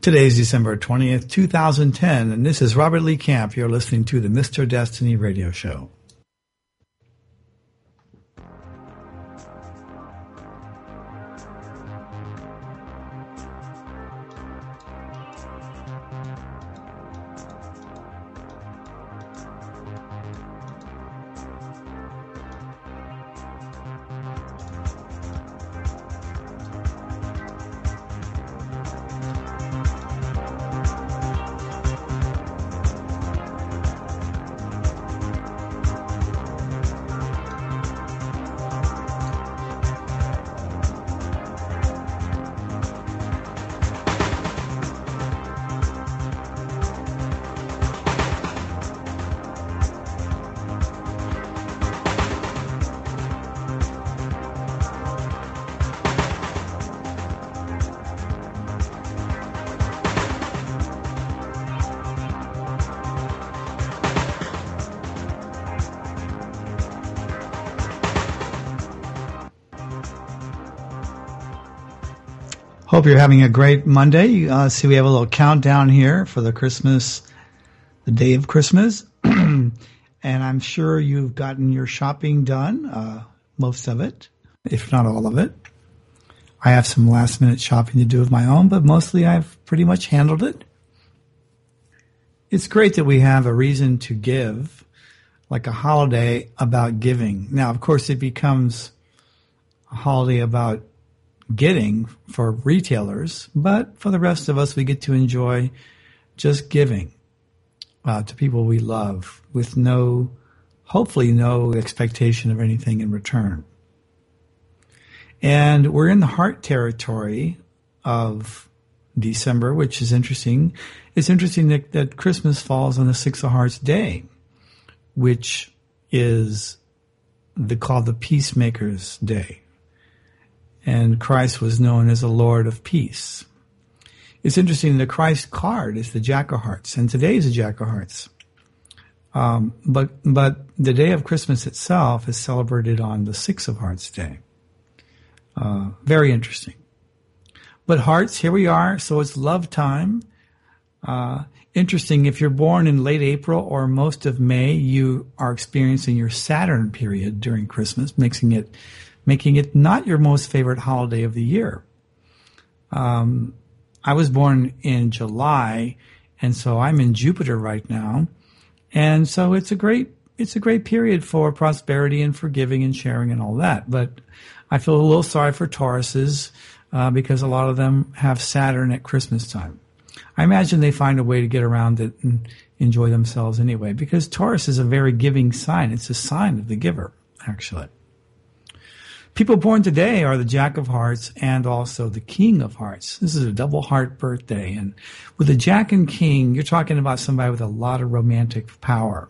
Today is December 20th, 2010, and this is Robert Lee Camp. You're listening to the Mr. Destiny Radio Show. Hope you're having a great Monday. See, we have a little countdown here for the day of Christmas. And I'm sure you've gotten your shopping done, most of it, if not all of it. I have some last minute shopping to do of my own, but mostly I've pretty much handled it. It's great that we have a reason to give, like a holiday about giving. Now, of course, it becomes a holiday about getting for retailers, but for the rest of us, we get to enjoy just giving to people we love with hopefully no expectation of anything in return. And we're in the heart territory of December, which is interesting. It's interesting that Christmas falls on the Six of Hearts Day, which is called the Peacemaker's Day. And Christ was known as the Lord of Peace. It's interesting, the Christ card is the Jack of Hearts, and today is the Jack of Hearts. But the day of Christmas itself is celebrated on the Six of Hearts Day. Very interesting. But hearts, here we are, so it's love time. Interesting, if you're born in late April or most of May, you are experiencing your Saturn period during Christmas, making it not your most favorite holiday of the year. I was born in July, and so I'm in Jupiter right now. And so it's a great period for prosperity and for giving and sharing and all that. But I feel a little sorry for Tauruses because a lot of them have Saturn at Christmas time. I imagine they find a way to get around it and enjoy themselves anyway, because Taurus is a very giving sign. It's a sign of the giver, actually. People born today are the Jack of Hearts and also the King of Hearts. This is a double heart birthday. And with the Jack and King, you're talking about somebody with a lot of romantic power.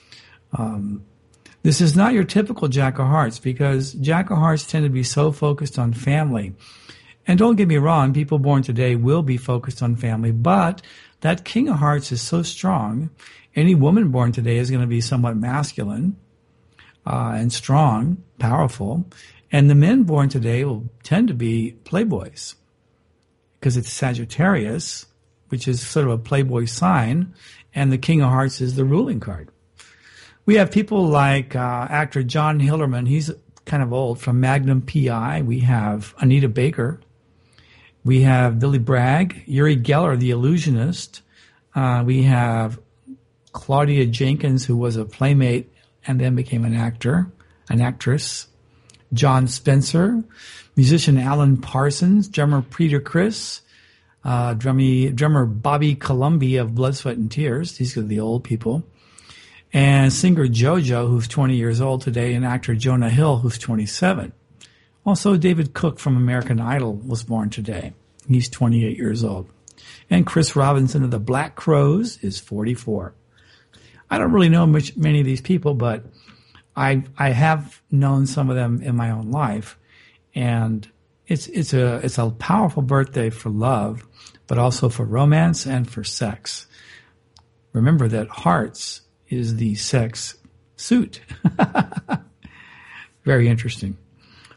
This is not your typical Jack of Hearts, because Jack of Hearts tend to be so focused on family. And don't get me wrong, people born today will be focused on family, but that King of Hearts is so strong. Any woman born today is going to be somewhat masculine and strong, powerful. And the men born today will tend to be playboys, because it's Sagittarius, which is sort of a playboy sign, and the King of Hearts is the ruling card. We have people like actor John Hillerman. He's kind of old, from Magnum P.I. We have Anita Baker. We have Billy Bragg, Uri Geller, the illusionist. We have Claudia Jenkins, who was a playmate and then became an actress. John Spencer, musician Alan Parsons, drummer Peter Criss, drummer Bobby Colomby of Blood, Sweat, and Tears. These are the old people. And singer JoJo, who's 20 years old today, and actor Jonah Hill, who's 27. Also, David Cook from American Idol was born today. He's 28 years old. And Chris Robinson of the Black Crowes is 44. I don't really know many of these people, but I have known some of them in my own life, and it's a powerful birthday for love, but also for romance and for sex. Remember that hearts is the sex suit. Very interesting.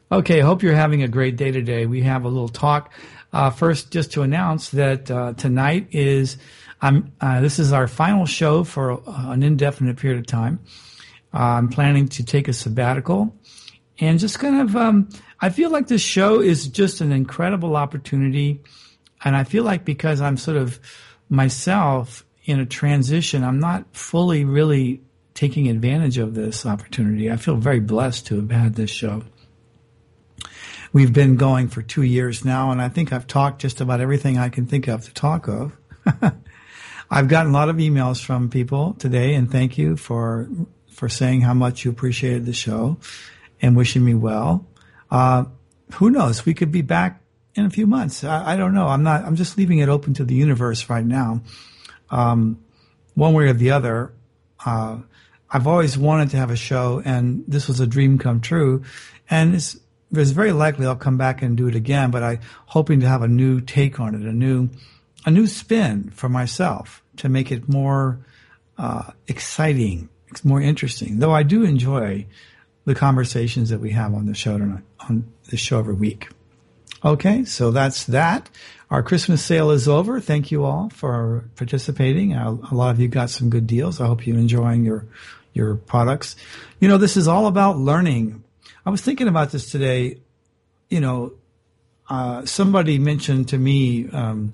Okay, I hope you're having a great day today. We have a little talk. First, just to announce that tonight is this is our final show for an indefinite period of time. I'm planning to take a sabbatical, and just kind of I feel like this show is just an incredible opportunity, and I feel like because I'm sort of myself in a transition, I'm not fully really taking advantage of this opportunity. I feel very blessed to have had this show. We've been going for 2 years now, and I think I've talked just about everything I can think of to talk of. I've gotten a lot of emails from people today, and thank you for saying how much you appreciated the show and wishing me well. Who knows? We could be back in a few months. I don't know. I'm just leaving it open to the universe right now. One way or the other. I've always wanted to have a show, and this was a dream come true. And it's very likely I'll come back and do it again, but I'm hoping to have a new take on it, a new spin for myself to make it more exciting, more interesting. Though I do enjoy the conversations that we have on the show tonight, on the show every week. Okay, so that's that. Our Christmas sale is over. Thank you all for participating. A lot of you got some good deals. I hope you're enjoying your products. You know, this is all about learning. I was thinking about this today. You know, somebody mentioned to me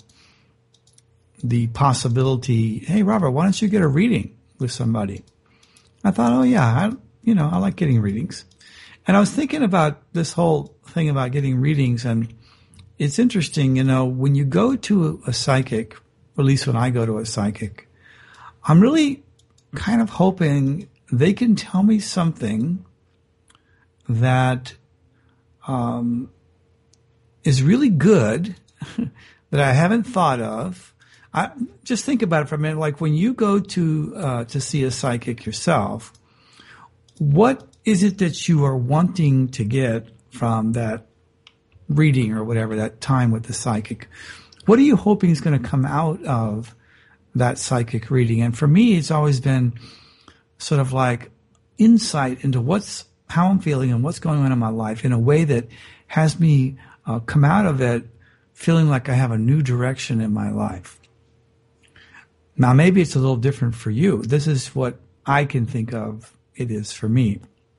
the possibility, hey, Robert, why don't you get a reading with somebody? I thought, oh, yeah, I like getting readings. And I was thinking about this whole thing about getting readings, and it's interesting, you know, when you go to a psychic, or at least when I go to a psychic, I'm really kind of hoping they can tell me something that is really good that I haven't thought of. Just think about it for a minute. Like when you go to see a psychic yourself, what is it that you are wanting to get from that reading or whatever, that time with the psychic? What are you hoping is going to come out of that psychic reading? And for me, it's always been sort of like insight into how I'm feeling and what's going on in my life in a way that has me come out of it feeling like I have a new direction in my life. Now, maybe it's a little different for you. This is what I can think of it is for me.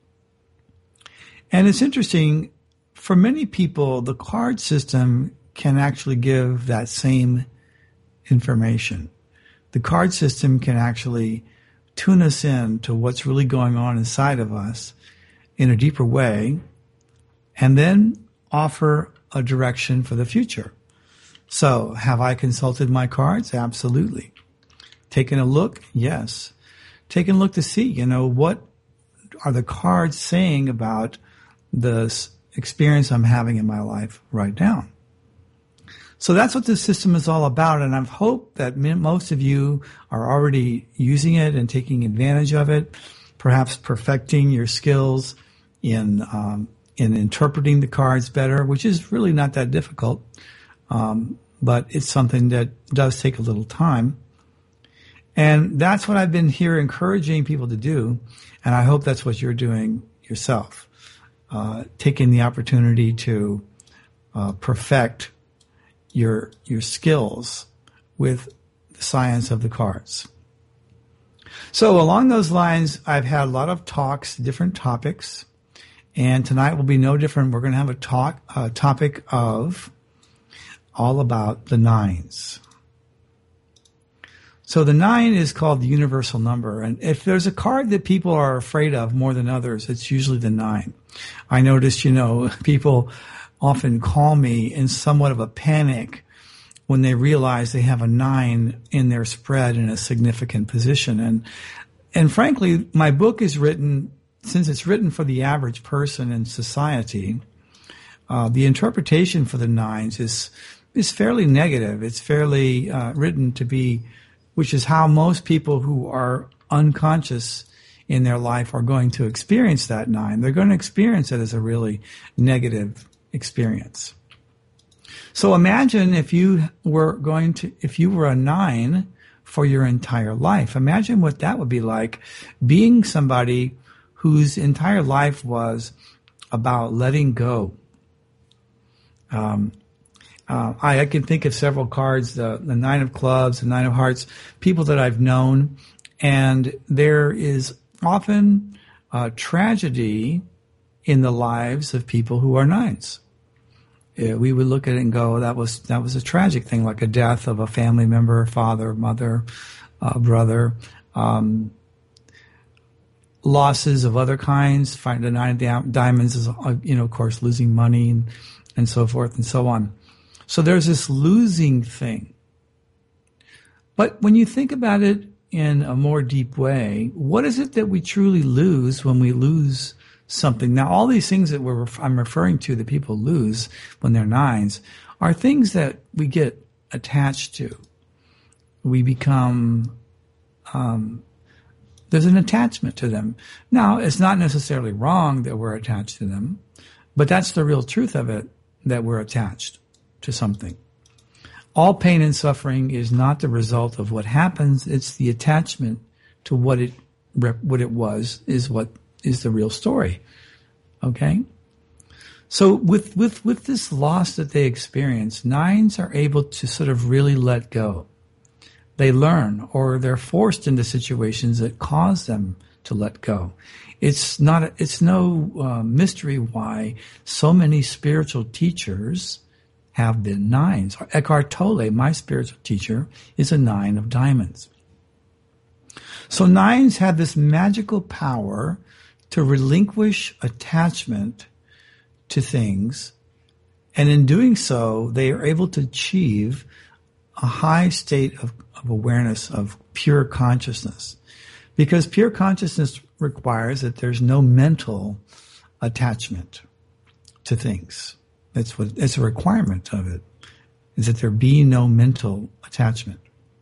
And it's interesting, for many people, the card system can actually give that same information. The card system can actually tune us in to what's really going on inside of us in a deeper way, and then offer a direction for the future. So, have I consulted my cards? Absolutely. Taken a look? Yes. Taken a look to see, what are the cards saying about the experience I'm having in my life right now. So that's what this system is all about, and I hope that most of you are already using it and taking advantage of it, perhaps perfecting your skills in interpreting the cards better, which is really not that difficult, but it's something that does take a little time. And that's what I've been here encouraging people to do, and I hope that's what you're doing yourself, taking the opportunity to perfect your skills with the science of the cards. So along those lines, I've had a lot of talks, different topics, and tonight will be no different. We're going to have a topic of all about the nines. So the 9 is called the universal number, and if there's a card that people are afraid of more than others, it's usually the 9. I noticed, people often call me in somewhat of a panic when they realize they have a 9 in their spread in a significant position. And frankly, my book is written, since it's written for the average person in society, the interpretation for the 9s is fairly negative. It's fairly written to be, which is how most people who are unconscious in their life are going to experience that 9. They're going to experience it as a really negative experience. So imagine if you were a 9 for your entire life. Imagine what that would be like, being somebody whose entire life was about letting go. I can think of several cards, the Nine of Clubs, the Nine of Hearts, people that I've known, and there is often tragedy in the lives of people who are nines. We would look at it and go, that was a tragic thing, like a death of a family member, father, mother, brother, losses of other kinds. Find the Nine of Diamonds is, of course, losing money and so forth and so on. So there's this losing thing. But when you think about it in a more deep way, what is it that we truly lose when we lose something? Now, all these things that I'm referring to that people lose when they're nines are things that we get attached to. We become, there's an attachment to them. Now, it's not necessarily wrong that we're attached to them, but that's the real truth of it, that we're attached to something. All pain and suffering is not the result of what happens. It's the attachment to what it was is what is the real story. Okay? So with this loss that they experience, nines are able to sort of really let go. They learn, or they're forced into situations that cause them to let go. It's no mystery why so many spiritual teachers have been nines. Eckhart Tolle, my spiritual teacher, is a Nine of Diamonds. So nines have this magical power to relinquish attachment to things, and in doing so, they are able to achieve a high state of awareness, of pure consciousness. Because pure consciousness requires that there's no mental attachment to things. It's a requirement of it, is that there be no mental attachment.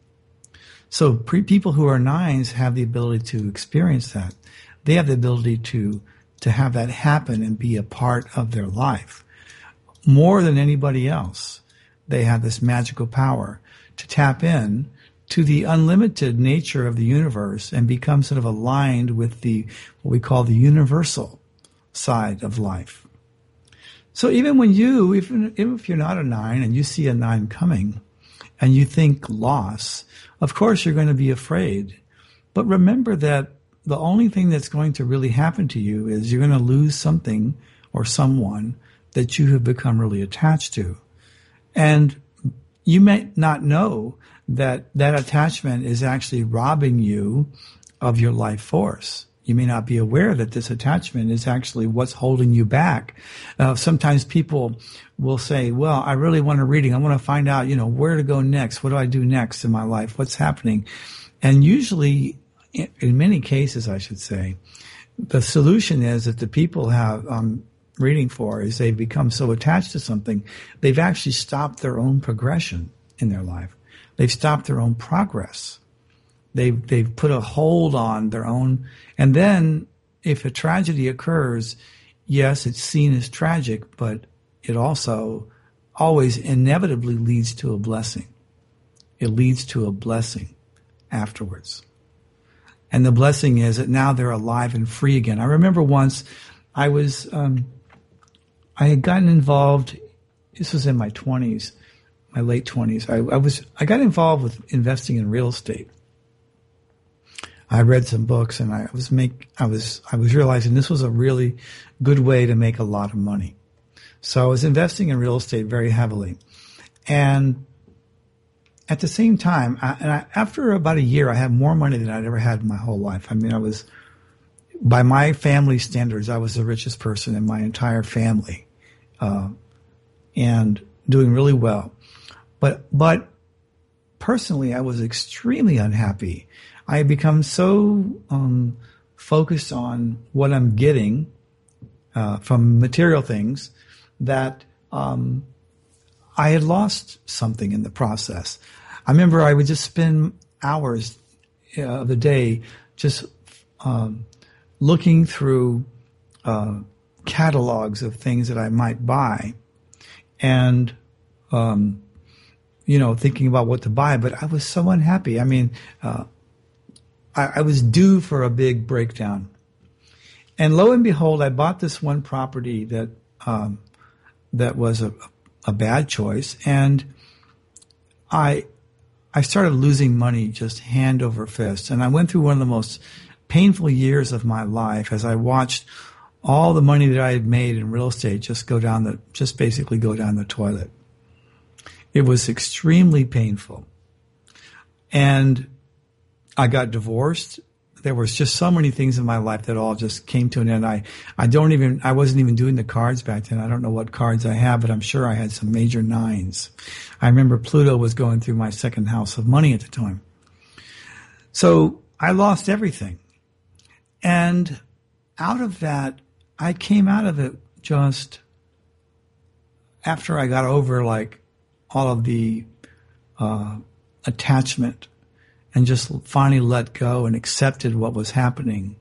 So people who are nines have the ability to experience that. They have the ability to have that happen and be a part of their life. More than anybody else, they have this magical power to tap in to the unlimited nature of the universe and become sort of aligned with what we call the universal side of life. So even when even if you're not a nine and you see a nine coming and you think loss, of course you're going to be afraid. But remember that the only thing that's going to really happen to you is you're going to lose something or someone that you have become really attached to. And you may not know that attachment is actually robbing you of your life force. You may not be aware that this attachment is actually what's holding you back. Sometimes people will say, well, I really want a reading. I want to find out, where to go next. What do I do next in my life? What's happening? And usually, in many cases, I should say, the solution is that the people have reading for is they've become so attached to something, they've actually stopped their own progression in their life. They've stopped their own progress. They've put a hold on their own. And then if a tragedy occurs, yes, it's seen as tragic, but it also always inevitably leads to a blessing. It leads to a blessing afterwards. And the blessing is that now they're alive and free again. I remember once I had gotten involved, this was in my 20s, my late 20s. I got involved with investing in real estate. I read some books and I was realizing this was a really good way to make a lot of money. So I was investing in real estate very heavily. And at the same time, after about a year, I had more money than I'd ever had in my whole life. I mean, by my family standards, I was the richest person in my entire family, and doing really well. But personally, I was extremely unhappy. I had become so focused on what I'm getting from material things that I had lost something in the process. I remember I would just spend hours of the day just looking through catalogs of things that I might buy and, thinking about what to buy. But I was so unhappy. I mean, I was due for a big breakdown. And lo and behold, I bought this one property that that was a bad choice, and I started losing money just hand over fist. And I went through one of the most painful years of my life as I watched all the money that I had made in real estate just basically go down the toilet. It was extremely painful. And I got divorced. There was just so many things in my life that all just came to an end. I wasn't even doing the cards back then. I don't know what cards I have, but I'm sure I had some major nines. I remember Pluto was going through my second house of money at the time. So I lost everything. And out of that, I came out of it just after I got over like all of the attachment and just finally let go and accepted what was happening.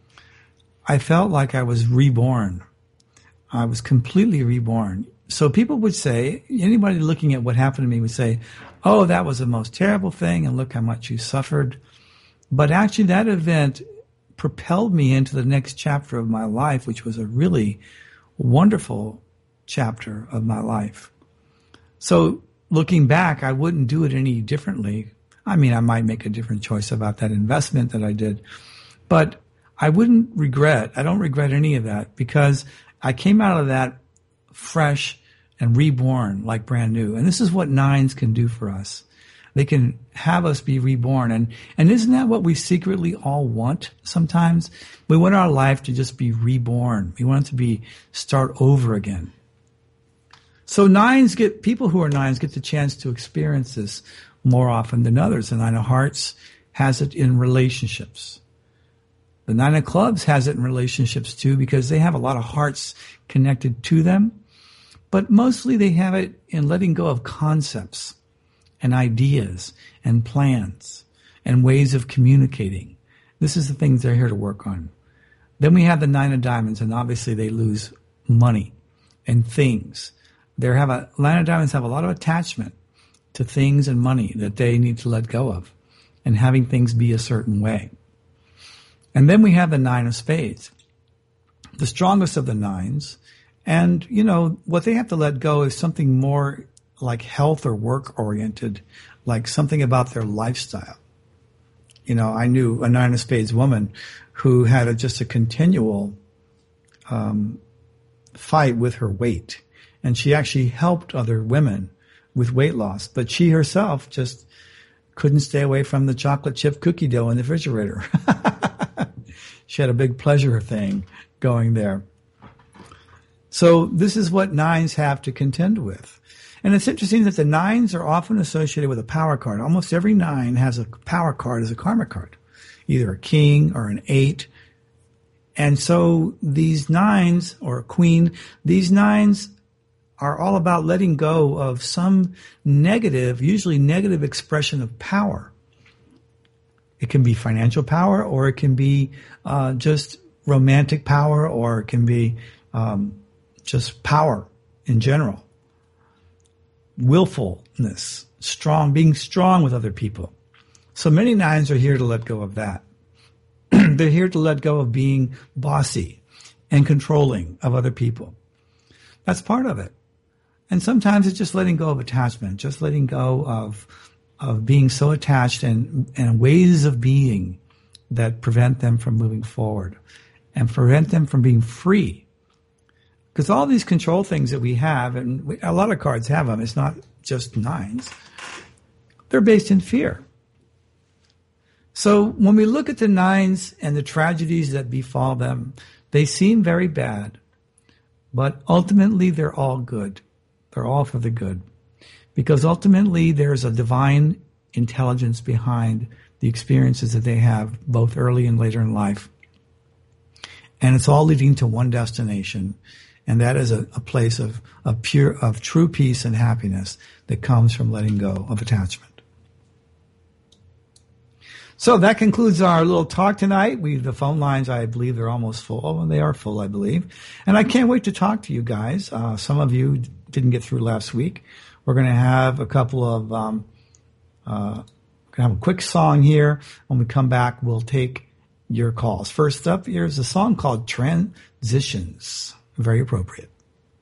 I felt like I was reborn. I was completely reborn. So people would say, anybody looking at what happened to me would say, oh, that was the most terrible thing and look how much you suffered. But actually that event propelled me into the next chapter of my life, which was a really wonderful chapter of my life. So looking back, I wouldn't do it any differently. I mean, I might make a different choice about that investment that I did, but I don't regret any of that because I came out of that fresh and reborn like brand new. And this is what nines can do for us. They can have us be reborn. And isn't that what we secretly all want sometimes? We want our life to just be reborn. We want it to start over again. So people who are nines get the chance to experience this more often than others. The Nine of Hearts has it in relationships. The Nine of Clubs has it in relationships too because they have a lot of hearts connected to them. But mostly they have it in letting go of concepts and ideas and plans and ways of communicating. This is the things they're here to work on. Then we have the Nine of Diamonds, and obviously they lose money and things. Nine of Diamonds have a lot of attachment to things and money that they need to let go of and having things be a certain way. And then we have the Nine of Spades, the strongest of the nines. And, what they have to let go is something more like health or work oriented, like something about their lifestyle. I knew a Nine of Spades woman who had just a continual fight with her weight. And she actually helped other women with weight loss, but she herself just couldn't stay away from the chocolate chip cookie dough in the refrigerator. She had a big pleasure thing going there. So this is what nines have to contend with. And it's interesting that the nines are often associated with a power card. Almost every nine has a power card as a karma card, either a king or an eight. And so these nines, or a queen, these nines are all about letting go of some usually negative expression of power. It can be financial power, or it can be just romantic power, or it can be just power in general. Willfulness, being strong with other people. So many nines are here to let go of that. They're here to let go of being bossy and controlling of other people. That's part of it. And sometimes it's just letting go of attachment, just letting go of being so attached and ways of being that prevent them from moving forward and prevent them from being free. Because all these control things that we have, and a lot of cards have them, it's not just nines, they're based in fear. So when we look at the nines and the tragedies that befall them, they seem very bad, but ultimately they're all good. They're all for the good. Because ultimately there's a divine intelligence behind the experiences that they have both early and later in life. And it's all leading to one destination. And that is a place of true peace and happiness that comes from letting go of attachment. So that concludes our little talk tonight. The phone lines, I believe they're almost full. They are full, I believe. And I can't wait to talk to you guys. Some of you didn't get through last week. We're going to have a couple of, we're going to have a quick song here. When we come back, we'll take your calls. First up, here's a song called Transitions. Very appropriate.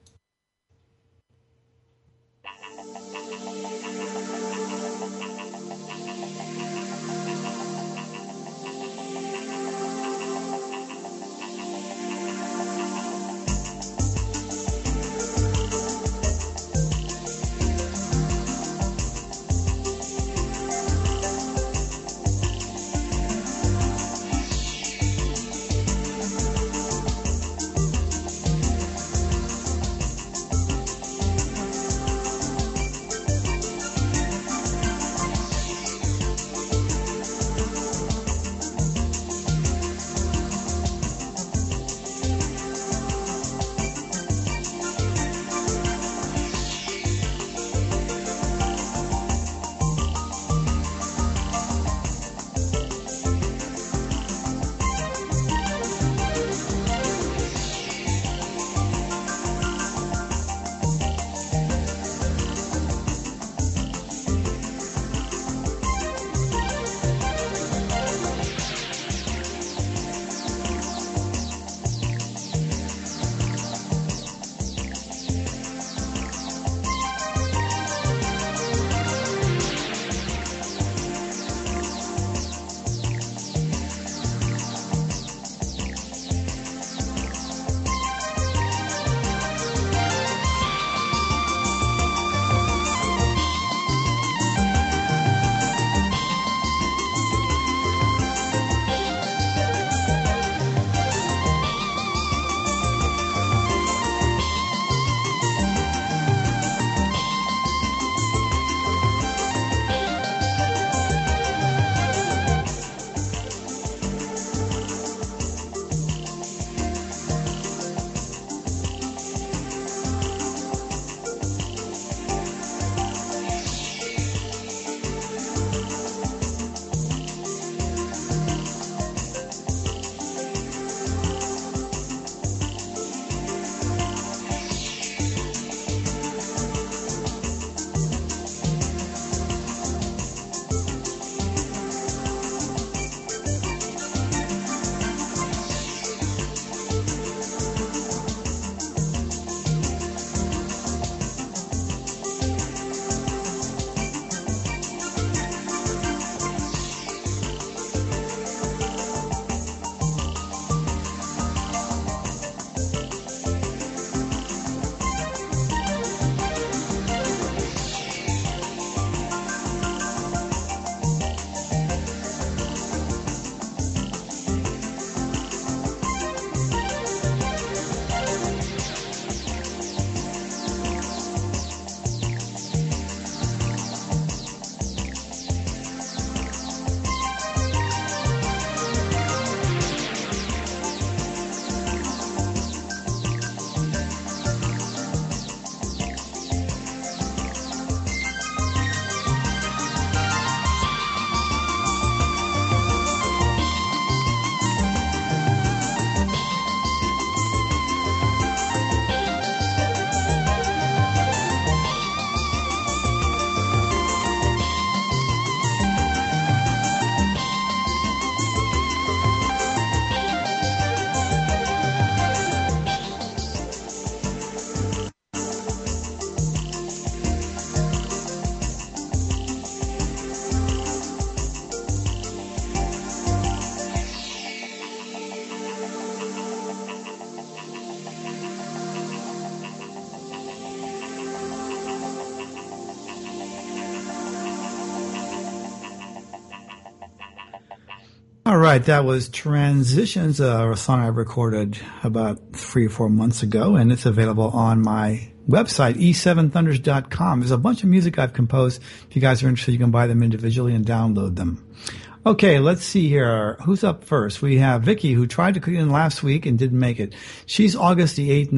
All right, that was Transitions, a song I recorded about 3 or 4 months ago, and it's available on my website, e7thunders.com. There's a bunch of music I've composed. If you guys are interested, you can buy them individually and download them. Okay, let's see here. Who's up first? We have Vicky, who tried to call in last week and didn't make it. She's August the 8th,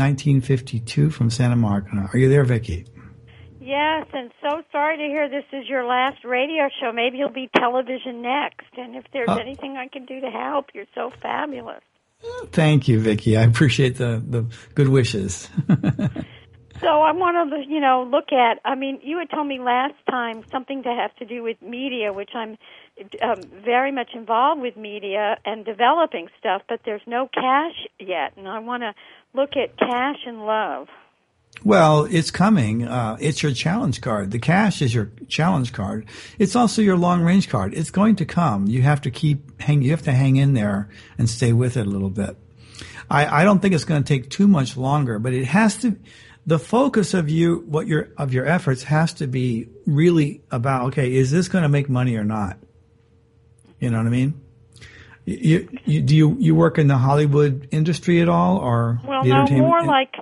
1952 from Santa Monica. Are you there, Vicky? Yes, and so sorry to hear this is your last radio show. Maybe you'll be television next. And if there's anything I can do to help, you're so fabulous. Thank you, Vicky. I appreciate the good wishes. So I want to, look at, you had told me last time something to have to do with media, which I'm very much involved with media and developing stuff, but there's no cash yet, and I want to look at cash and love. Well, it's coming. It's your challenge card. The cash is your challenge card. It's also your long range card. It's going to come. You have to you have to hang in there and stay with it a little bit. I don't think it's going to take too much longer, but it has to, the focus of your efforts has to be really about, okay, is this going to make money or not? You know what I mean? Do you work in the Hollywood industry at all, or well, the no, entertainment? More like,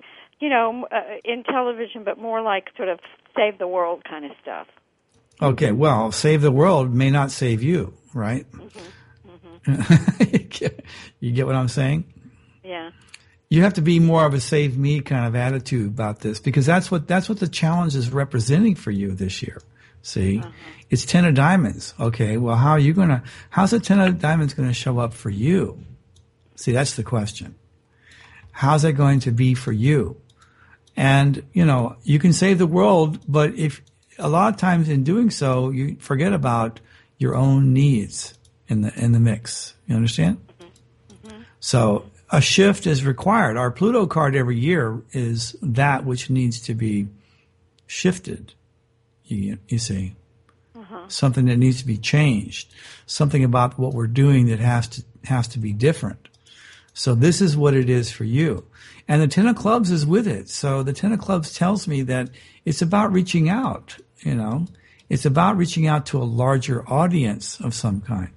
in television, but more like sort of save the world kind of stuff. Okay, well, save the world may not save you, right? Mm-hmm. Mm-hmm. You get what I'm saying? Yeah. You have to be more of a save me kind of attitude about this, because that's what the challenge is representing for you this year. See, It's 10 of diamonds. Okay, well, how's the 10 of diamonds going to show up for you? See, that's the question. How's it going to be for you? And, you can save the world, but if a lot of times in doing so, you forget about your own needs in the mix. You understand? Mm-hmm. So a shift is required. Our Pluto card every year is that which needs to be shifted. You see, something that needs to be changed, something about what we're doing that has to be different. So this is what it is for you. And the 10 of clubs is with it. So the 10 of clubs tells me that it's about reaching out, It's about reaching out to a larger audience of some kind.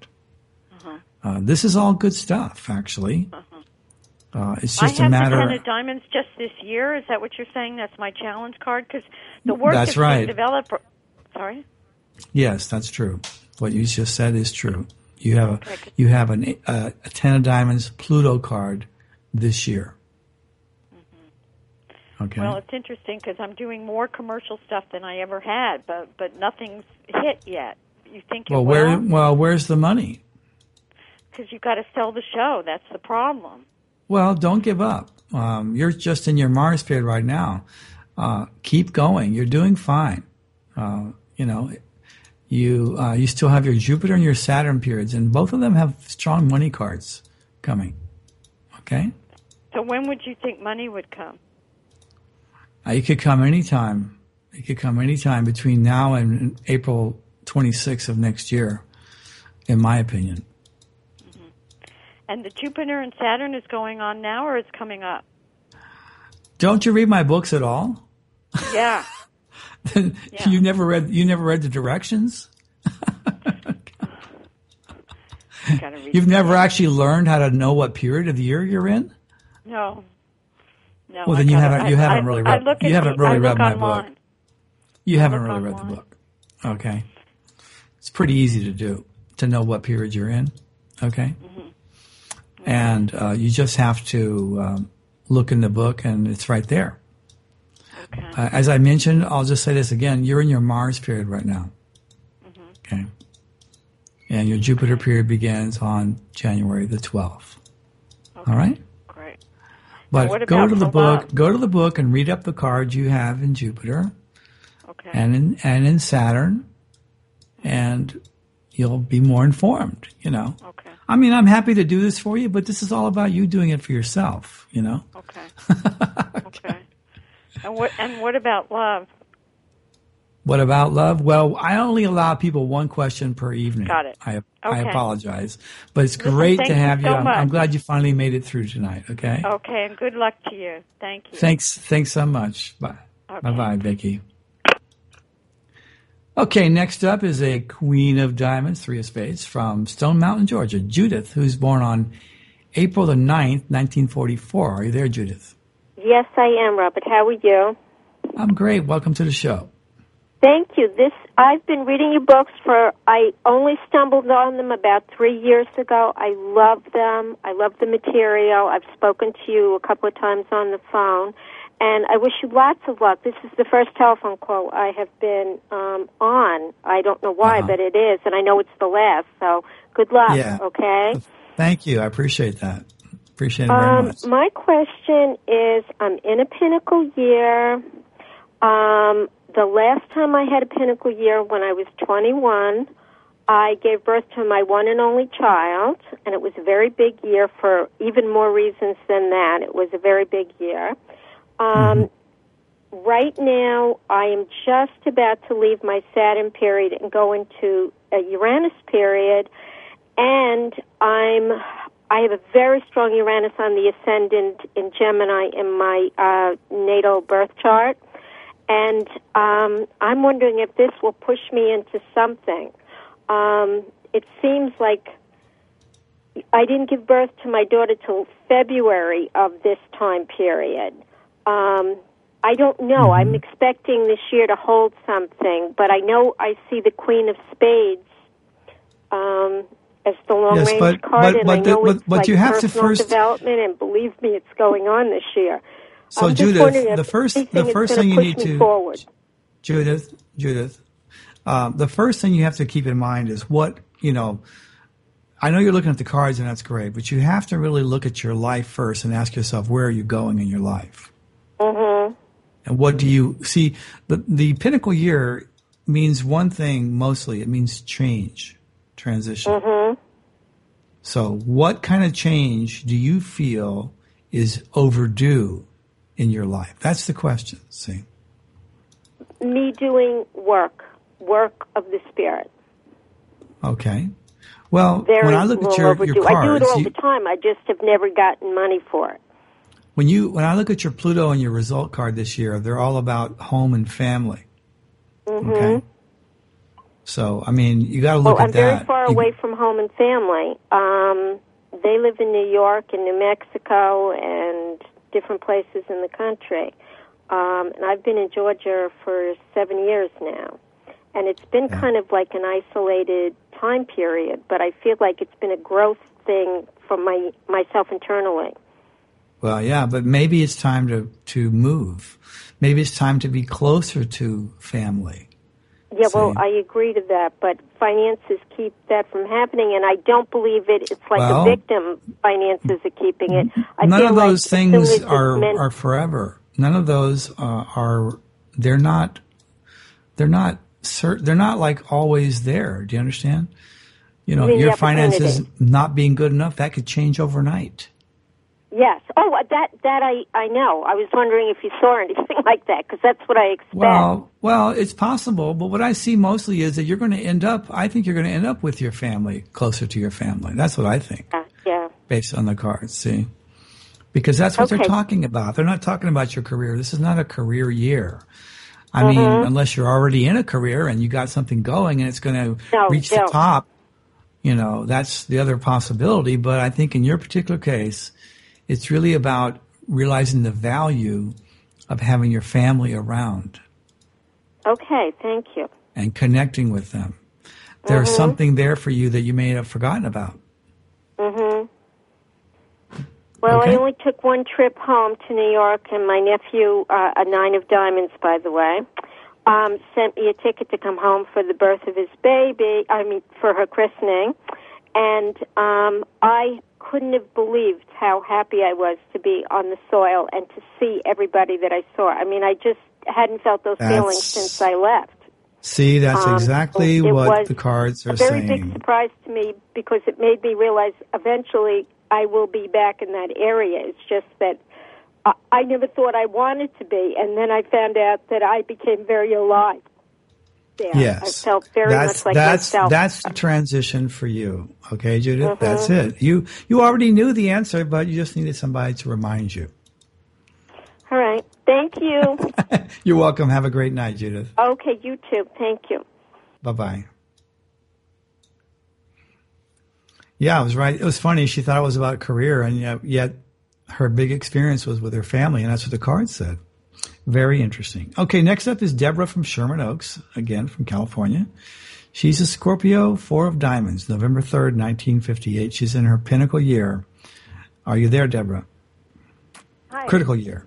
This is all good stuff, actually. It's just a matter. I have the 10 of diamonds just this year. Is that what you're saying? That's my challenge card? Because the work that's is right. being developed. Sorry? Yes, that's true. What you just said is true. You have a 10 of diamonds Pluto card this year. Mm-hmm. Okay. Well, it's interesting because I'm doing more commercial stuff than I ever had, but nothing's hit yet. You think it will? Where's the money? Because you've got to sell the show. That's the problem. Well, don't give up. You're just in your Mars period right now. Keep going. You're doing fine. You still have your Jupiter and your Saturn periods, and both of them have strong money cards coming. Okay? So when would you think money would come? It could come anytime. It could come anytime between now and April 26th of next year, in my opinion. Mm-hmm. And the Jupiter and Saturn is going on now, or it's coming up? Don't you read my books at all? Yeah. Yeah. You never read the directions? You've never actually learned how to know what period of the year you're in? No. Well, then you haven't really read my book. You haven't really read the book. Okay. It's pretty easy to do, to know what period you're in. Okay? Mm-hmm. And you just have to look in the book, and it's right there. Okay. As I mentioned, I'll just say this again. You're in your Mars period right now. Mm-hmm. Okay. And your Jupiter period begins on January the 12th. Okay. All right? Great. But go to the book and read up the cards you have in Jupiter. Okay. And in Saturn, and you'll be more informed, Okay. I mean, I'm happy to do this for you, but this is all about you doing it for yourself, Okay. Okay. And what about love? What about love? Well, I only allow people one question per evening. Got it. I apologize. But it's great to have you. I'm glad you finally made it through tonight, okay? Okay, and good luck to you. Thank you. Thanks so much. Bye. Okay. Bye-bye, Vicki. Okay, next up is a Queen of Diamonds, 3 of Spades, from Stone Mountain, Georgia, Judith, who's born on April the 9th, 1944. Are you there, Judith? Yes, I am, Robert. How are you? I'm great. Welcome to the show. Thank you. I've been reading your books I only stumbled on them about 3 years ago. I love them. I love the material. I've spoken to you a couple of times on the phone. And I wish you lots of luck. This is the first telephone call I have been on. I don't know why, but it is. And I know it's the last. So good luck, okay? Thank you. I appreciate that. Appreciate it very much. My question is, I'm in a pinnacle year. The last time I had a pinnacle year, when I was 21, I gave birth to my one and only child, and it was a very big year for even more reasons than that. It was a very big year. Right now, I am just about to leave my Saturn period and go into a Uranus period, and I have a very strong Uranus on the ascendant in Gemini in my natal birth chart, and I'm wondering if this will push me into something. It seems like I didn't give birth to my daughter till February of this time period. I don't know. I'm expecting this year to hold something, but I know I see the Queen of Spades as the long-range card, and I know it's like you have personal to development, and believe me, it's going on this year. So, Judith, the first thing you need to forward. Judith, the first thing you have to keep in mind is what, I know you're looking at the cards and that's great, but you have to really look at your life first and ask yourself, where are you going in your life? Mm-hmm. And what do you see? The pinnacle year means one thing mostly. It means change, transition. Mm-hmm. So what kind of change do you feel is overdue in your life? That's the question, see? Me doing work of the spirit. Okay. Well, Very when I look at your cards, I do it all the time. I just have never gotten money for it. When I look at your Pluto and your result card this year, they're all about home and family. Mm-hmm. Okay. So, I mean, you got to look at that. I'm very far away from home and family. They live in New York and New Mexico and different places in the country. And I've been in Georgia for 7 years now. And it's been kind of like an isolated time period, but I feel like it's been a growth thing for myself internally. Well, yeah, but maybe it's time to move. Maybe it's time to be closer to family. Yeah, well, I agree to that, but finances keep that from happening, and I don't believe it. It's like a victim. Finances are keeping it. None of those things are forever. None of those are. They're not like always there. Do you understand? Your finances not being good enough, that could change overnight. Yes. Oh, that I know. I was wondering if you saw anything like that, because that's what I expect. Well, it's possible, but what I see mostly is that you're going to end up, I think you're going to end up with your family, closer to your family. That's what I think. Yeah. Based on the cards, see? Because that's what they're talking about. They're not talking about your career. This is not a career year. I mean, unless you're already in a career and you got something going and it's going to reach the top, that's the other possibility. But I think in your particular case, it's really about realizing the value of having your family around. Okay, thank you. And connecting with them. There's something there for you that you may have forgotten about. Mm-hmm. Well, I only took one trip home to New York, and my nephew, a 9 of diamonds, by the way, sent me a ticket to come home for the birth of his baby, for her christening. And I couldn't have believed how happy I was to be on the soil and to see everybody that I saw. I mean, I just hadn't felt those feelings since I left. See, that's exactly what the cards are saying. A very big surprise to me, because it made me realize eventually I will be back in that area. It's just that I never thought I wanted to be, and then I found out that I became very alive there. Yes. I felt very much like myself. That's the transition for you. Okay, Judith? That's it. You already knew the answer, but you just needed somebody to remind you. All right. Thank you. You're welcome. Have a great night, Judith. Okay, you too. Thank you. Bye-bye. Yeah, I was right. It was funny. She thought it was about career, and yet her big experience was with her family, and that's what the card said. Very interesting. Okay, next up is Deborah from Sherman Oaks, again from California. She's a Scorpio, 4 of diamonds, November 3rd, 1958. She's in her pinnacle year. Are you there, Deborah? Hi. Critical year.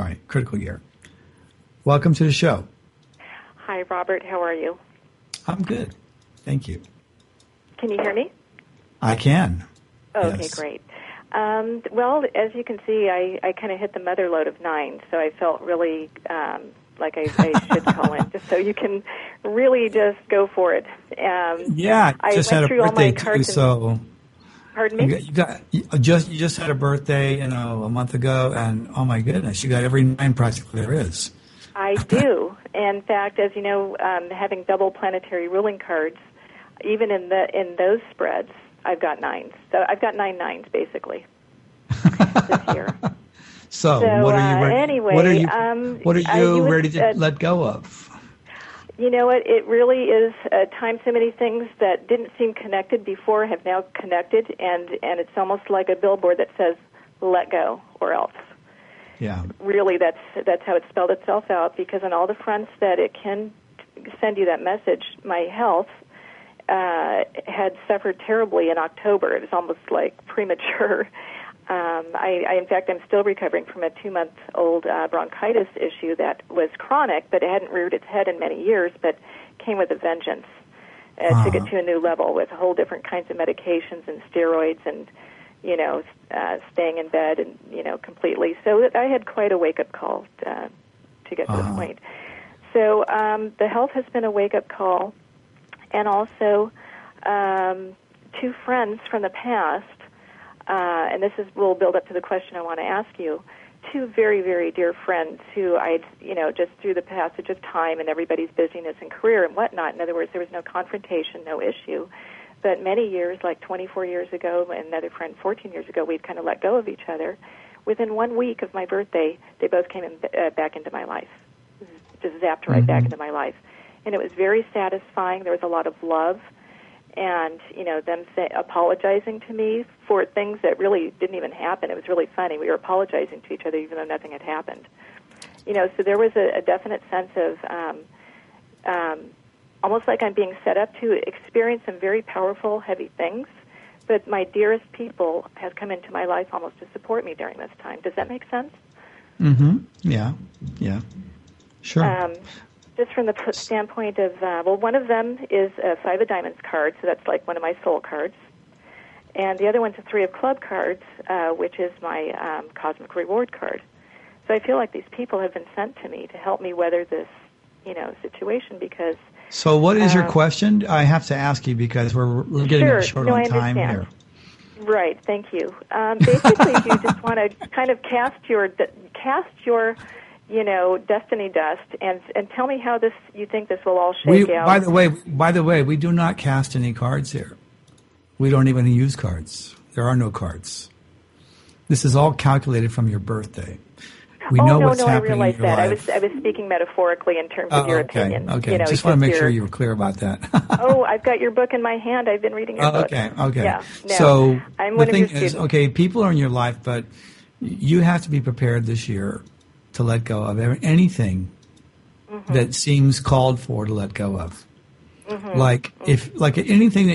Welcome to the show. Hi, Robert. How are you? I'm good. Thank you. Can you hear me? I can. Okay, yes. Great. Well, as you can see, I kind of hit the mother lode of 9, so I felt really like I should call in, just so you can really just go for it. Yeah, I just went had a through all birthday my cards too, so pardon me? you just had a birthday, a month ago, and oh my goodness, you got every 9 practically there is. I do. In fact, as you know, having double planetary ruling cards, even in those spreads, I've got 9s. So I've got 9 9s basically this year. So what are you ready? Anyway, what are you ready to let go of? You know what? It really is time. So many things that didn't seem connected before have now connected, and it's almost like a billboard that says "Let go" or else. Yeah. Really, that's how it spelled itself out. Because on all the fronts that it can send you that message, my health had suffered terribly in October. It was almost like premature. In fact, I'm still recovering from a 2-month-old bronchitis issue that was chronic, but it hadn't reared its head in many years, but came with a vengeance. Took it to a new level with a whole different kinds of medications and steroids and, staying in bed and, completely. So I had quite a wake-up call to get to the point. So the health has been a wake-up call, and also 2 friends from the past, and will build up to the question I want to ask you. 2 very, very dear friends who I'd, just through the passage of time and everybody's busyness and career and whatnot, in other words, there was no confrontation, no issue. But many years, like 24 years ago, and another friend 14 years ago, we'd kind of let go of each other. Within 1 week of my birthday, they both came back into my life, just zapped right back into my life. And it was very satisfying. There was a lot of love. And, them apologizing to me for things that really didn't even happen. It was really funny. We were apologizing to each other even though nothing had happened. So there was a definite sense of almost like I'm being set up to experience some very powerful, heavy things. But my dearest people have come into my life almost to support me during this time. Does that make sense? Mm-hmm. Yeah. Sure. Just from the standpoint of, one of them is a 5 of Diamonds card, so that's like one of my soul cards. And the other one's a 3 of Club cards, which is my Cosmic Reward card. So I feel like these people have been sent to me to help me weather this, situation because... So what is your question? I have to ask you because we're getting short on time here. Right, thank you. Basically, you just want to kind of cast your destiny dust, and tell me how you think this will all shake out. By the way, we do not cast any cards here. We don't even use cards. There are no cards. This is all calculated from your birthday. We know what's happening in your life. I realize that. I was speaking metaphorically in terms of your opinion. Okay. Just want to make sure you were clear about that. I've got your book in my hand. I've been reading your book. Okay. Yeah. No, so I'm the thing is, people are in your life, but you have to be prepared this year to let go of anything that seems called for to let go of. Like anything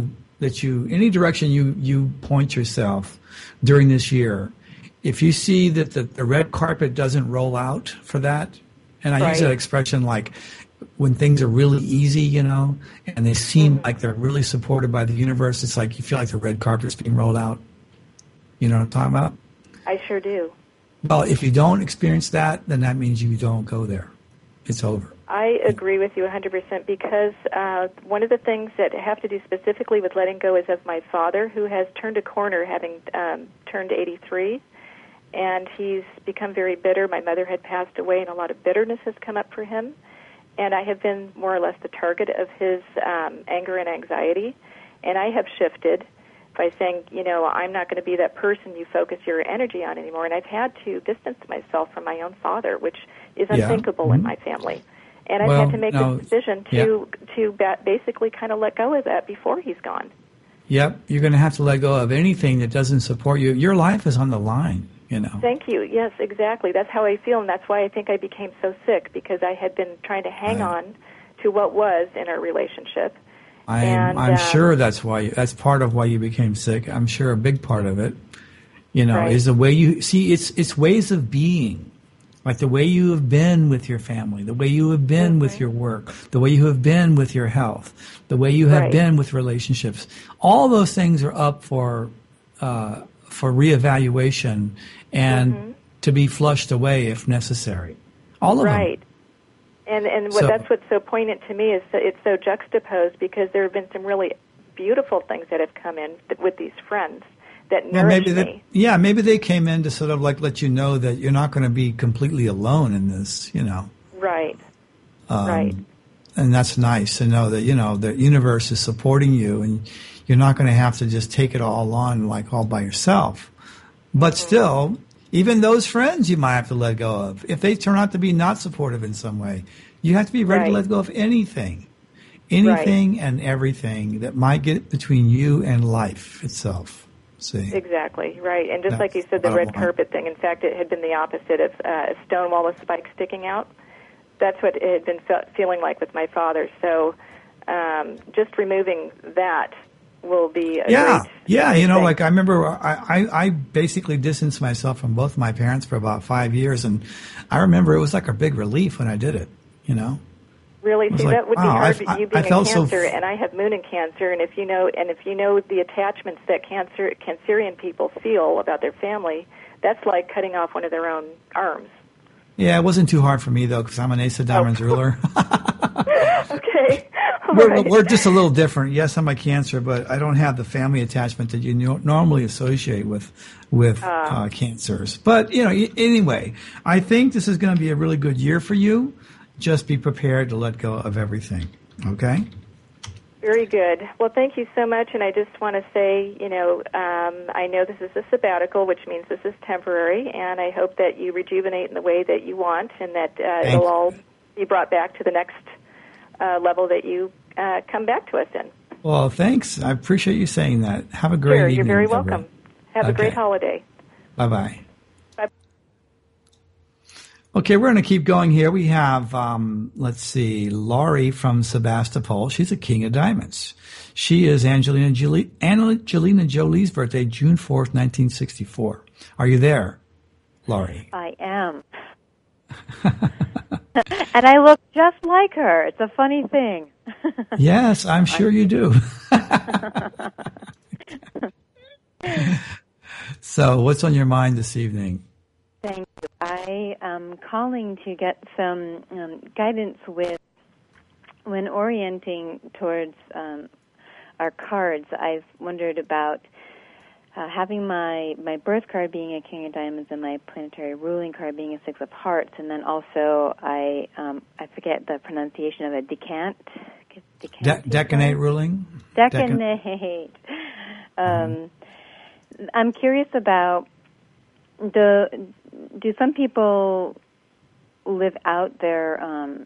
any direction you point yourself during this year, if you see that the red carpet doesn't roll out for that, and I use that expression like when things are really easy, and they seem like they're really supported by the universe, it's like you feel like the red carpet's being rolled out. You know what I'm talking about? I sure do. Well, if you don't experience that, then that means you don't go there. It's over. I agree with you 100% because one of the things that have to do specifically with letting go is of my father, who has turned a corner having turned 83, and he's become very bitter. My mother had passed away, and a lot of bitterness has come up for him, and I have been more or less the target of his anger and anxiety, and I have shifted by saying, I'm not going to be that person you focus your energy on anymore. And I've had to distance myself from my own father, which is unthinkable in my family. And I've had to make the decision to basically kind of let go of that before he's gone. Yep, you're going to have to let go of anything that doesn't support you. Your life is on the line, Thank you. Yes, exactly. That's how I feel, and that's why I think I became so sick, because I had been trying to hang on to what was in our relationship. I'm sure that's part of why you became sick. I'm sure a big part of it, is the way you see. It's ways of being, like the way you have been with your family, the way you have been with your work, the way you have been with your health, the way you have been with relationships. All those things are up for reevaluation and to be flushed away if necessary. All of them. And So- that's what's so poignant to me is that it's so juxtaposed, because there have been some really beautiful things that have come in with these friends that Well, nourish maybe me. maybe they came in to sort of like let you know that you're not going to be completely alone in this, you know. Right. Right. And that's nice to know that, you know, the universe is supporting you and you're not going to have to just take it all on like all by yourself. But still, even those friends you might have to let go of. If they turn out to be not supportive in some way, you have to be ready to Right. let go of anything and everything that might get between you and life itself. See? Exactly, right. And just That's like you said, the bottom red line. carpet thing, in fact, it had been the opposite of a stone wall with spikes sticking out. That's what it had been feeling like with my father. So just removing that will be a great you know, thing. like I remember I basically distanced myself from both my parents for about 5 years, and I remember it was like a big relief when I did it, you know. Really, was see, like, that would wow, be hard. I You being a felt so Cancer, and I have Moon in Cancer, and if you know the attachments that Cancerian people feel about their family, that's like cutting off one of their own arms. Yeah, it wasn't too hard for me though, because I'm an Ace of Diamonds ruler. Okay, all we're, right. we're just a little different. Yes, I'm a Cancer, but I don't have the family attachment that you normally associate with Cancers. But you know, anyway, I think this is going to be a really good year for you. Just be prepared to let go of everything. Okay. Very good. Well, thank you so much, and I just want to say, you know, I know this is a sabbatical, which means this is temporary, and I hope that you rejuvenate in the way that you want, and that it'll all be brought back to the next level that you come back to us in. Well, thanks. I appreciate you saying that. Have a great evening. You're very Deborah. welcome. Have a great holiday. Bye-bye. Bye. Okay, we're going to keep going here. We have, let's see, Laurie from Sebastopol. She's a King of Diamonds. She is Angelina Jolie's birthday, June 4th, 1964. Are you there, Laurie? I am. And I look just like her. It's a funny thing. Yes, I'm sure you do. So, what's on your mind this evening? Thank you. I am calling to get some guidance with when orienting towards our cards. I've wondered about having my birth card being a King of Diamonds and my planetary ruling card being a Six of Hearts, and then also I forget the pronunciation of it. Decanate ruling? Decanate. I'm curious about do some people live out their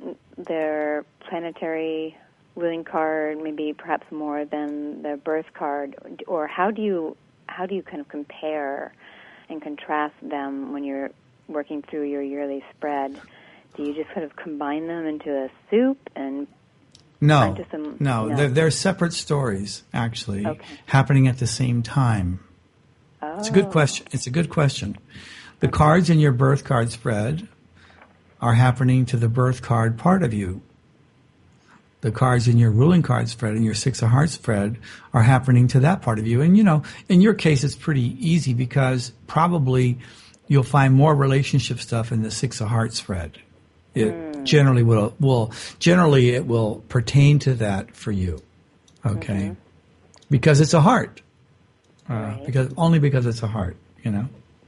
planetary ruling card, maybe perhaps more than their birth card, or how do you kind of compare and contrast them when you're working through your yearly spread? Do you just kind of combine them into a soup and No, No. they're separate stories, actually, Okay. happening at the same time. Oh. It's a good question. The cards in your birth card spread are happening to the birth card part of you. The cards in your ruling card spread and your Six of Hearts spread are happening to that part of you. And, you know, in your case, it's pretty easy because probably you'll find more relationship stuff in the Six of Hearts spread. It generally it will pertain to that for you. Okay. Because it's a heart. Right. Because it's a heart, you know.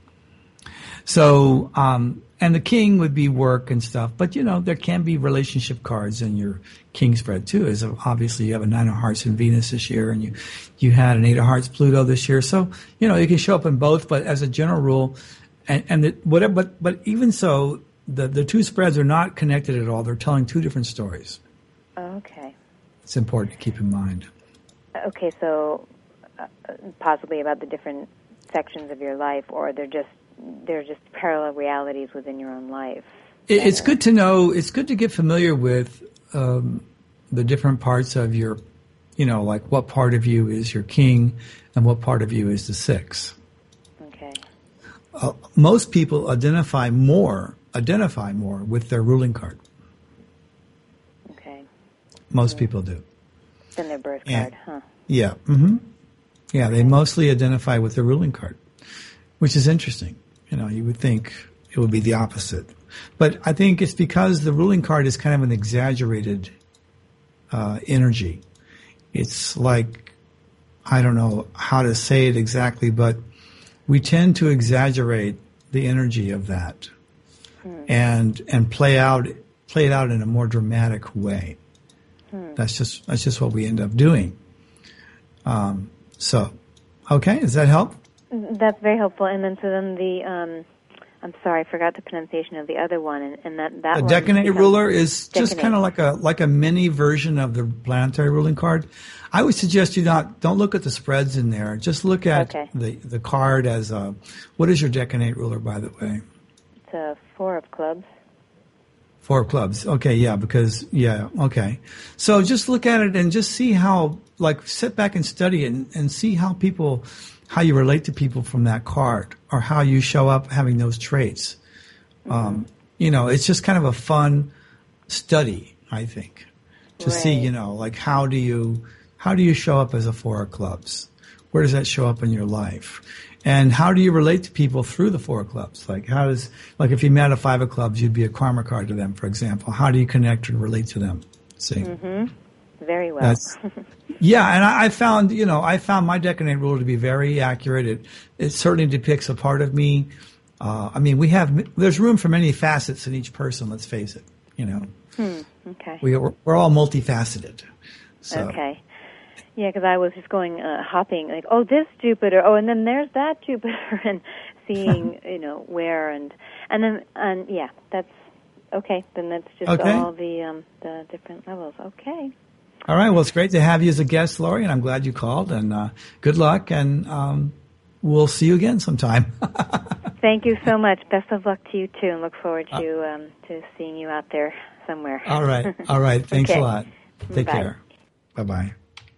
So, and the king would be work and stuff, but you know, there can be relationship cards in your king spread too. As obviously you have a Nine of Hearts in Venus this year, and you had an Eight of Hearts Pluto this year. So, you know, it can show up in both, but as a general rule, but even so, the two spreads are not connected at all. They're telling two different stories. Okay. It's important to keep in mind. Okay, so possibly about the different sections of your life, or they're just parallel realities within your own life. It's good to know. It's good to get familiar with the different parts of your, you know, like what part of you is your king and what part of you is the six. Okay. Most people identify more with their ruling card. Okay. Most people do. Then their birth card, huh? Yeah. Mm-hmm. Yeah, they mostly identify with the ruling card, which is interesting. You know, you would think it would be the opposite. But I think it's because the ruling card is kind of an exaggerated energy. It's like, I don't know how to say it exactly, but we tend to exaggerate the energy of that and play it out in a more dramatic way. That's just what we end up doing. So, okay, does that help? That's very helpful. And then I'm sorry, I forgot the pronunciation of the other one, and that the one. decanate ruler is just decanate. kind of like a mini version of the planetary ruling card. I would suggest you don't look at the spreads in there. Just look at the card as what is your decanate ruler, by the way? It's a 4 of clubs. 4 of clubs. Okay, okay. So just look at it and just see how, sit back and study it and see how you relate to people from that card or how you show up having those traits. It's just kind of a fun study, I think, to see, how do you show up as a 4 of clubs? Where does that show up in your life? And how do you relate to people through the 4 of clubs? If you met a 5 of clubs, you'd be a karma card to them, for example. How do you connect and relate to them? See? Mm-hmm. Very well. Yeah, and I found my decanate ruler to be very accurate. It certainly depicts a part of me. There's room for many facets in each person, let's face it, Okay. We're all multifaceted. So. Okay. Yeah, because I was just going hopping, this Jupiter, and then there's that Jupiter, and seeing, where, and then, that's okay. Then that's just all the different levels. Okay. All right. Well, it's great to have you as a guest, Lori, and I'm glad you called. And good luck, and we'll see you again sometime. Thank you so much. Best of luck to you too, and look forward to seeing you out there somewhere. All right. Thanks a lot. Take Bye. care. Bye-bye.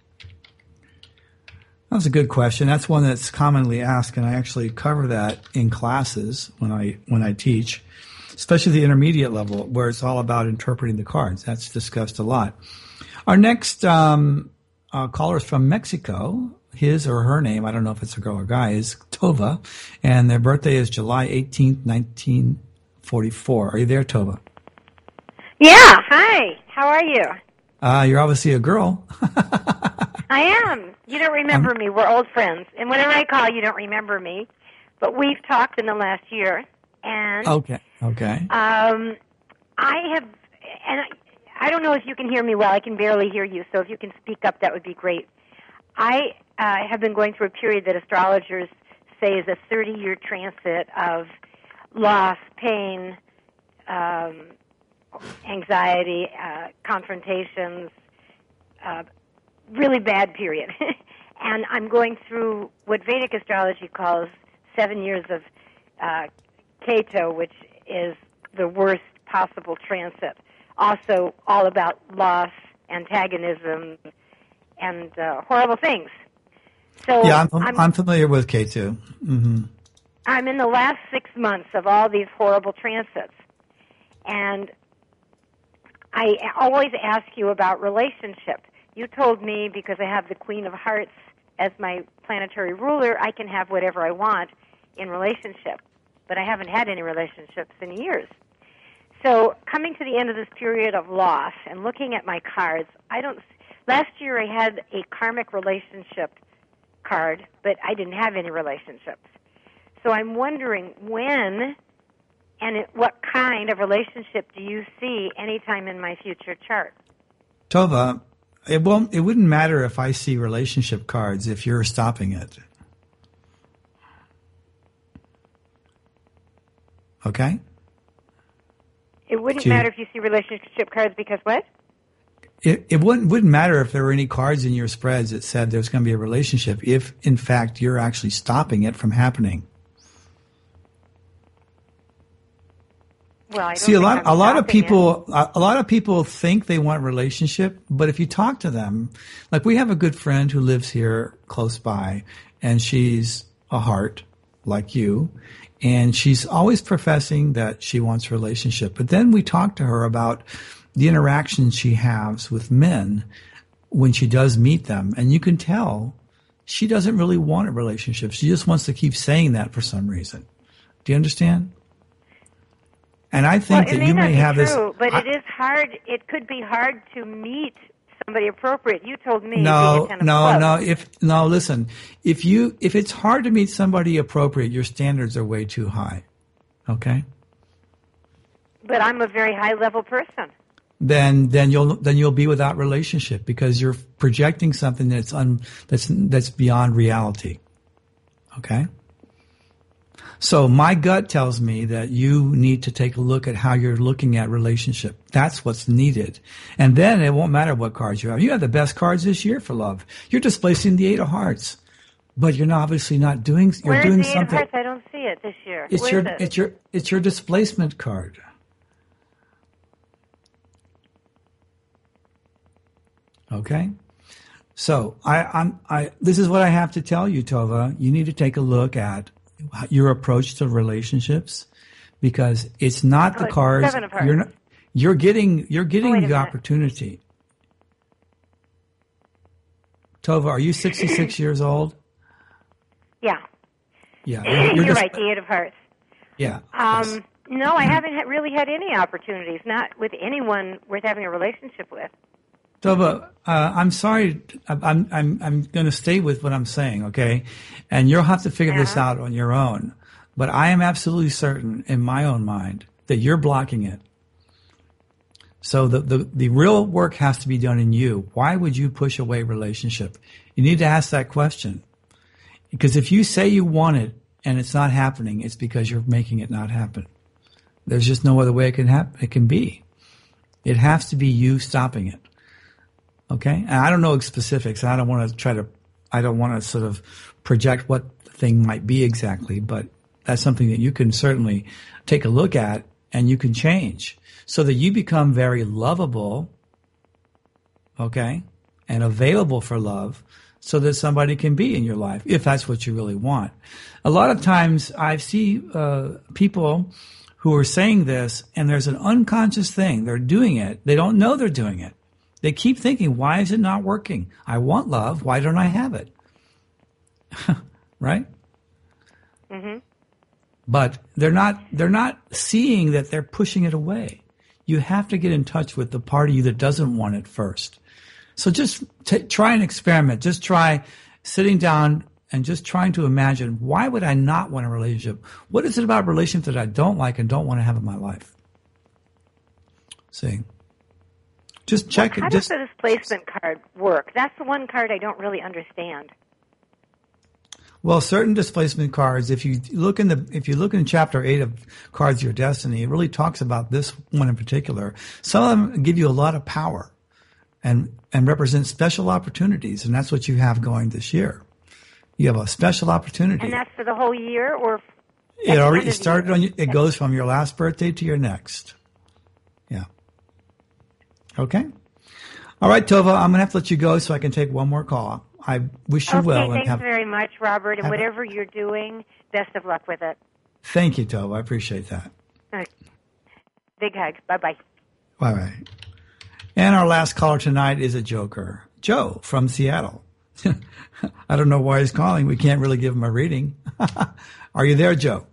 That was a good question. That's one that's commonly asked, and I actually cover that in classes when I teach, especially the intermediate level where it's all about interpreting the cards. That's discussed a lot. Our next caller is from Mexico. His or her name, I don't know if it's a girl or guy, is Tova, and their birthday is July 18th, 1944. Are you there, Tova? Yeah, hi. How are you? You're obviously a girl. I am. You don't remember me. We're old friends. And whenever I call, you don't remember me. But we've talked in the last year. And Okay. I don't know if you can hear me well. I can barely hear you. So if you can speak up, that would be great. I have been going through a period that astrologers say is a 30-year transit of loss, pain, anxiety, confrontations, really bad period. And I'm going through what Vedic astrology calls 7 years of Ketu, which is the worst possible transit. Also all about loss, antagonism, and horrible things. So yeah, I'm familiar with Ketu. Mm-hmm. I'm in the last 6 months of all these horrible transits. And I always ask you about relationship. You told me because I have the Queen of Hearts as my planetary ruler, I can have whatever I want in relationship. But I haven't had any relationships in years. So coming to the end of this period of loss and looking at my cards, last year I had a karmic relationship card, but I didn't have any relationships. So I'm wondering when and what kind of relationship do you see anytime in my future chart? Tova, it wouldn't matter if I see relationship cards if you're stopping it. Okay? It wouldn't matter if you see relationship cards because what? It wouldn't matter if there were any cards in your spreads that said there's going to be a relationship if, in fact, you're actually stopping it from happening. Well, I don't see, a lot of people think they want relationship, but if you talk to them, like we have a good friend who lives here close by, and she's a heart like you, and she's always professing that she wants a relationship. But then we talk to her about the interactions she has with men when she does meet them, and you can tell she doesn't really want a relationship. She just wants to keep saying that for some reason. Do you understand? And I think that you may have this. But it is hard. It could be hard to meet somebody appropriate. You told me. No. Listen, if it's hard to meet somebody appropriate, your standards are way too high. Okay. But I'm a very high level person. Then you'll be without relationship because you're projecting something that's beyond reality. Okay. So my gut tells me that you need to take a look at how you're looking at relationship. That's what's needed. And then it won't matter what cards you have. You have the best cards this year for love. You're displacing the 8 of Hearts. But you're obviously not doing, you're doing something. Where's the 8 of Hearts? I don't see it this year. It's your displacement card. Okay? So this is what I have to tell you, Tova. You need to take a look at your approach to relationships, because it's not the cards. 7 of Hearts. You're getting the opportunity. Tova, are you 66 years old? Yeah. Yeah. You're right, the 8 of Hearts. Yeah. Yes. No, I haven't really had any opportunities, not with anyone worth having a relationship with. Tova, I'm sorry. I'm going to stay with what I'm saying, okay? And you'll have to figure this out on your own. But I am absolutely certain in my own mind that you're blocking it. So the real work has to be done in you. Why would you push away relationship? You need to ask that question. Because if you say you want it and it's not happening, it's because you're making it not happen. There's just no other way it can happen. It can be. It has to be you stopping it. Okay? And I don't know specifics. I don't want to sort of project what the thing might be exactly, but that's something that you can certainly take a look at and you can change so that you become very lovable, okay, and available for love so that somebody can be in your life if that's what you really want. A lot of times I see people who are saying this and there's an unconscious thing. They're doing it. They don't know they're doing it. They keep thinking, why is it not working? I want love. Why don't I have it? Right? Mm-hmm. But they're not seeing that they're pushing it away. You have to get in touch with the part of you that doesn't want it first. So just try an experiment. Just try sitting down and just trying to imagine, why would I not want a relationship? What is it about relationships that I don't like and don't want to have in my life? See? Just check it. How does the displacement card work? That's the one card I don't really understand. Well, certain displacement cards, if you look in chapter 8 of Cards of Your Destiny, it really talks about this one in particular. Some of them give you a lot of power and represent special opportunities, and that's what you have going this year. You have a special opportunity. And that's for the whole year, or it already started on you. It goes from your last birthday to your next. Yeah. Okay. All right, Tova, I'm going to have to let you go so I can take one more call. I wish you well. Okay, thanks very much, Robert. And whatever you're doing, best of luck with it. Thank you, Tova. I appreciate that. All right. Big hug. Bye-bye. Bye-bye. And our last caller tonight is a joker. Joe from Seattle. I don't know why he's calling. We can't really give him a reading. Are you there, Joe?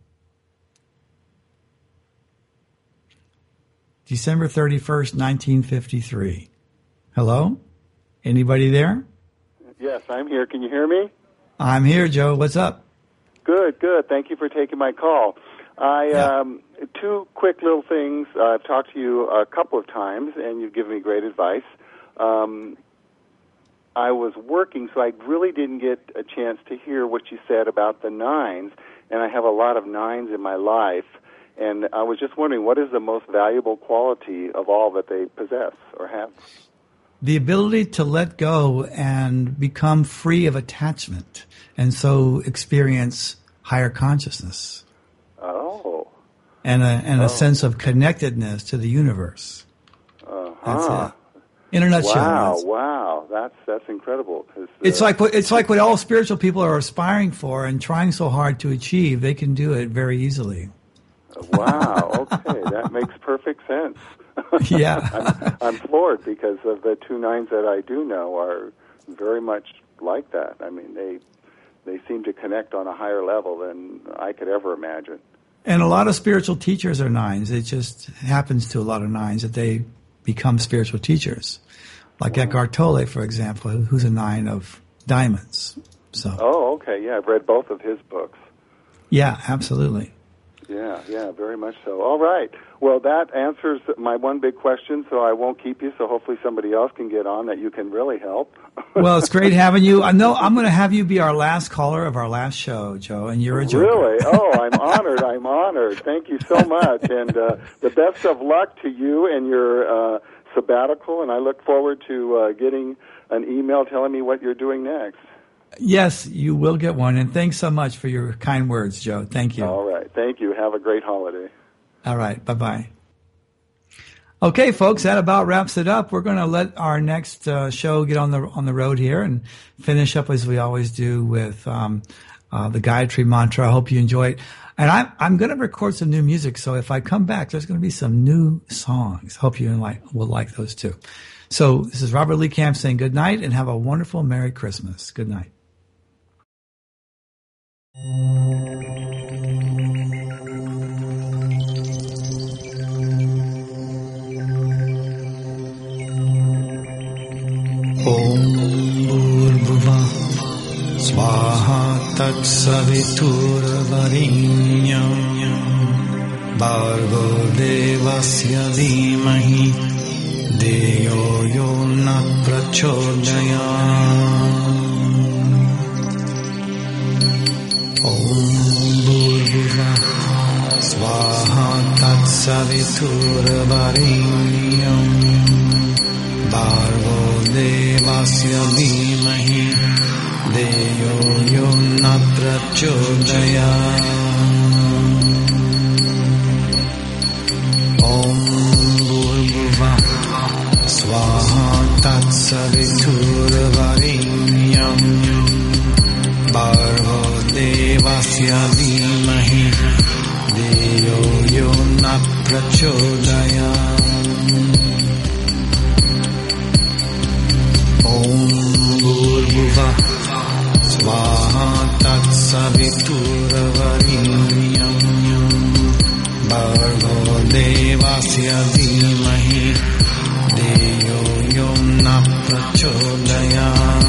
December 31st, 1953. Hello? Anybody there? Yes, I'm here. Can you hear me? I'm here, Joe. What's up? Good, good. Thank you for taking my call. Two quick little things. I've talked to you a couple of times, and you've given me great advice. I was working, so I really didn't get a chance to hear what you said about the 9s, and I have a lot of 9s in my life. And I was just wondering, what is the most valuable quality of all that they possess or have? The ability to let go and become free of attachment, and so experience higher consciousness. Oh. And a sense of connectedness to the universe. That's it. In a nutshell. Wow. That's incredible. It's like what all spiritual people are aspiring for and trying so hard to achieve. They can do it very easily. Wow. Okay, that makes perfect sense. Yeah. I'm floored because of the 2 9s that I do know are very much like that. I mean, they seem to connect on a higher level than I could ever imagine. And a lot of spiritual teachers are 9s. It just happens to a lot of 9s that they become spiritual teachers. Like Eckhart Tolle, for example, who's a 9 of diamonds. So. Oh, okay. Yeah, I've read both of his books. Yeah, absolutely. Yeah, very much so. All right. Well, that answers my one big question, so I won't keep you, so hopefully somebody else can get on that you can really help. Well, it's great having you. I know I'm going to have you be our last caller of our last show, Joe, and you're a joker. Really? Oh, I'm honored. I'm honored. Thank you so much. And the best of luck to you and your sabbatical, and I look forward to getting an email telling me what you're doing next. Yes, you will get one, and thanks so much for your kind words, Joe. Thank you. All right. Thank you. Have a great holiday. All right. Bye-bye. Okay, folks, that about wraps it up. We're going to let our next show get on the road here and finish up as we always do with the Gayatri Mantra. I hope you enjoy it. And I'm going to record some new music, so if I come back, there's going to be some new songs. Hope you will like those too. So this is Robert Lee Camp saying good night and have a wonderful Merry Christmas. Good night. Om Bhurvuvah Swaha Tatsaviturvarenyam Bhargo Devasya Dhimahi Deyo Yo Na Prachodayam Om Bhurvuvah Swaha Tatsaviturvarenyam Bhargo Devasya Dhimahi Deyo Yo Na Prachodayam Om Bhurvuvah Swaha Tatsaviturvarenyam Bhargo Devasya Dhimahi Deyo Yo Na Prachodayam Om Bhurvuvah Swaha Tatsaviturvarenyam Bhargo Devasya Dhimahi Deyo Yo Na Prachodayam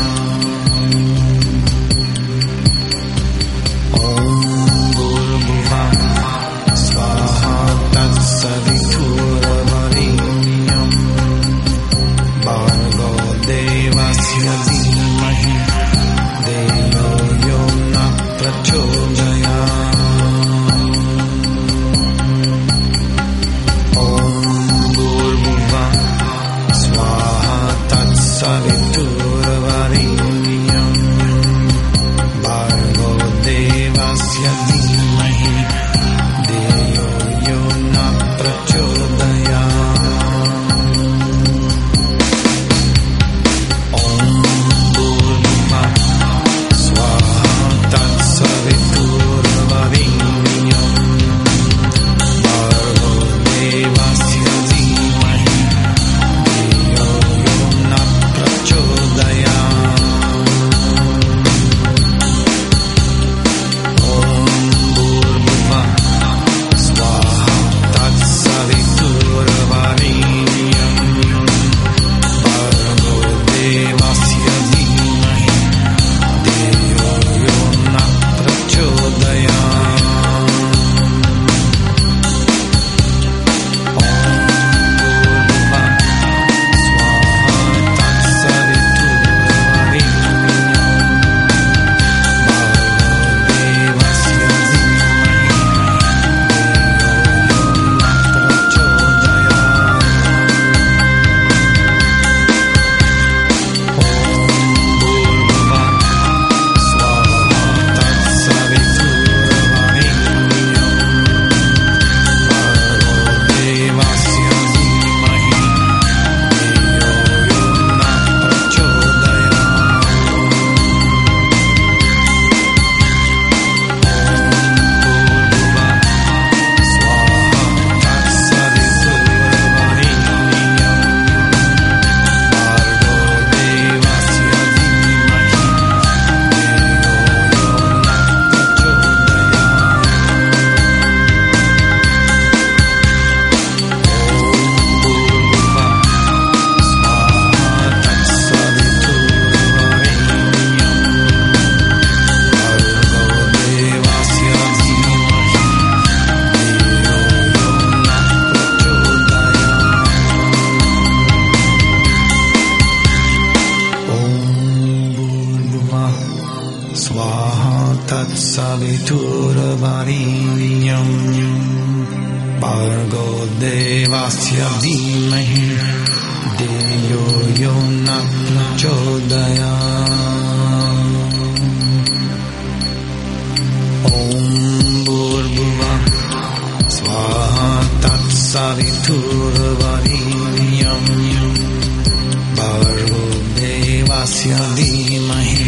Om Bhurvuvah Swaha Tatsaviturvarenyam Bhargo Devasya Dhimahi Deyo Yo Na Prachodayam Om Bhurvuvah Swaha Tatsaviturvarenyam Bhargo Devasya Dhimahi Deyo Yo Na Prachodayam Prachodayam तत्सवितुर्वरेण्यं भर्गो देवस्य धीमहि धियो यो न प्रचोदयात्। ॐ भूर्भुवः स्वाहा तत्सवितुर्वरेण्यं भर्गो देवस्य धीमहि